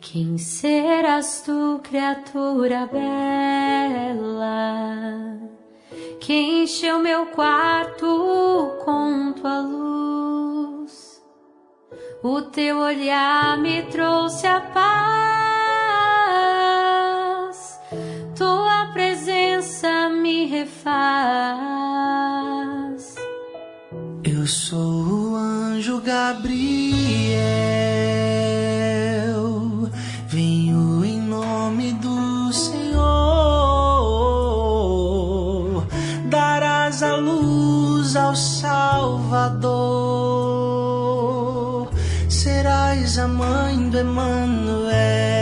Quem serás tu, criatura bela, que encheu meu quarto com tua luz? O teu olhar me trouxe a paz, tua presença me refaz. Eu sou o anjo Gabriel, venho em nome do Senhor, darás a luz ao Salvador, serás a mãe do Emanuel.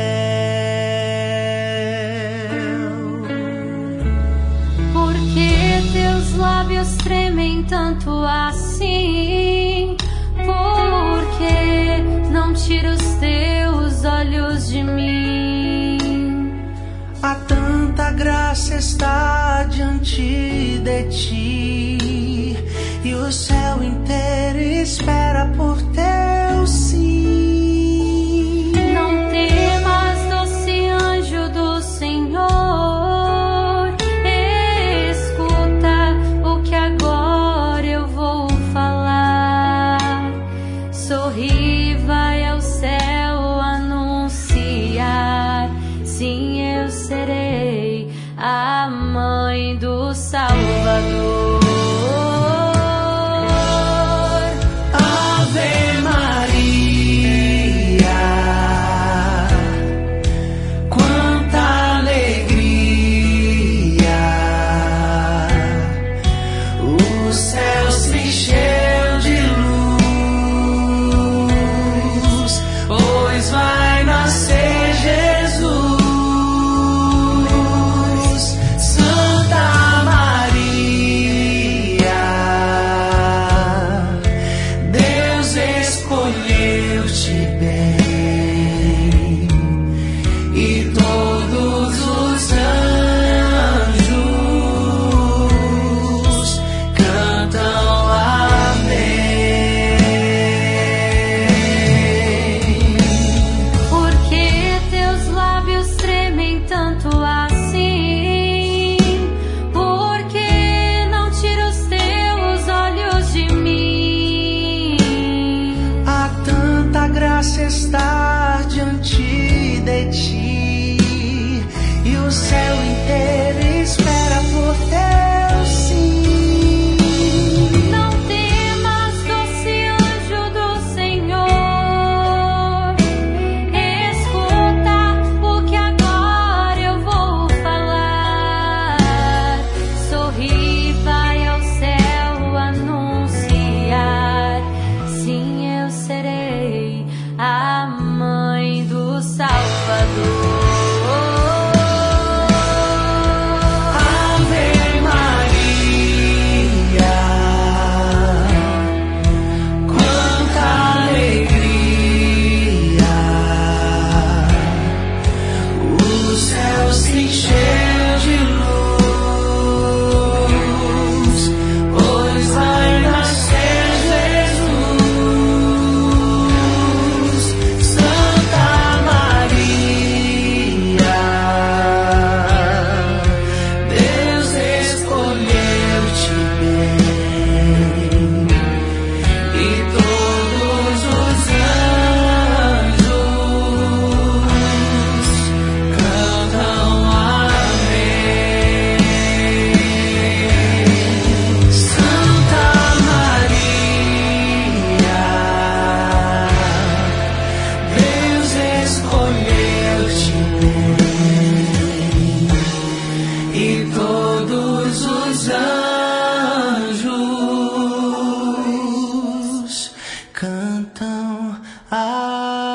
Por que teus lábios tremem tanto assim? Por que não tira os teus olhos de mim? Há tanta graça está diante de ti, e o céu inteiro espera por teu sim. Não temas, doce anjo do Senhor, escuta o que agora eu vou falar. Sorri, vai ao céu anunciar, sim, eu serei a mãe do Salvador. Ave Maria, quanta alegria, o céu se encheu de luz, pois vai nascer Jesus. Santa Maria, Deus escolheu-te bem, e todos os anjos cantam amém. Por que teus lábios tremem tanto assim? Por que não tira os teus olhos de mim? Há tanta graça está diante de ti, e o céu inteiro espera por teu sim. Não temas, doce anjo do Senhor, escuta o que agora eu vou falar. Sorri, vai ao céu anunciar, sim, eu serei a mãe do Salvador. Ave Maria, quanta alegria, o céu se encheu de luz, pois vai nascer Jesus. Santa Maria, Deus escolheu-te bem, e todos os anjos cantam amém. Santa Maria, Deus escolheu-te bem, e todos os anjos cantam amém.